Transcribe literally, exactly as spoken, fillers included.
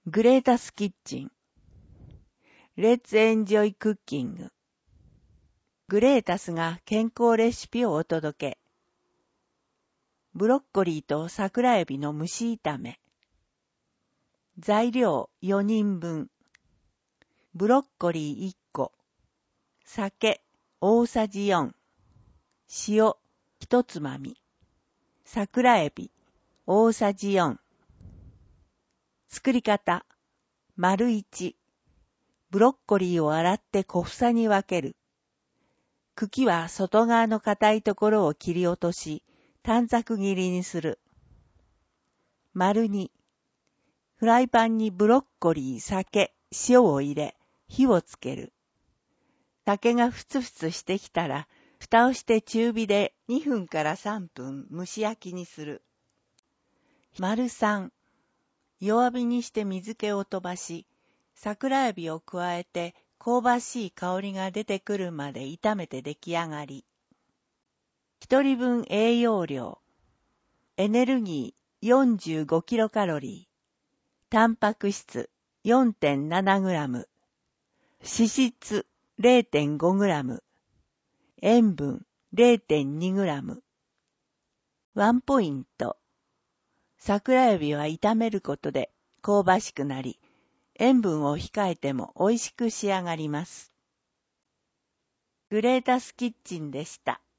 グレータスキッチン。Let's enjoy cooking。グレータスが健康レシピをお届け。ブロッコリーと桜エビの蒸し炒め。材料よにんぶん。ブロッコリーいっこ。酒大さじよん。塩ひとつまみ。桜エビ大さじよん。作り方。丸いち。ブロッコリーを洗って小房に分ける。茎は外側の硬いところを切り落とし、短冊切りにする。丸に。フライパンにブロッコリー、酒、塩を入れ、火をつける。酒がふつふつしてきたら、蓋をして中火でにふんからさんぷん蒸し焼きにする。丸さん。弱火にして水気を飛ばし、桜エビを加えて香ばしい香りが出てくるまで炒めて出来上がり。一人分栄養量。エネルギー よんじゅうごキロカロリー。タンパク質 よんてんななグラム。脂質 れいてんごグラム。塩分 れいてんにグラム。ワンポイント。桜エビは炒めることで香ばしくなり、塩分を控えても美味しく仕上がります。グレータスキッチンでした。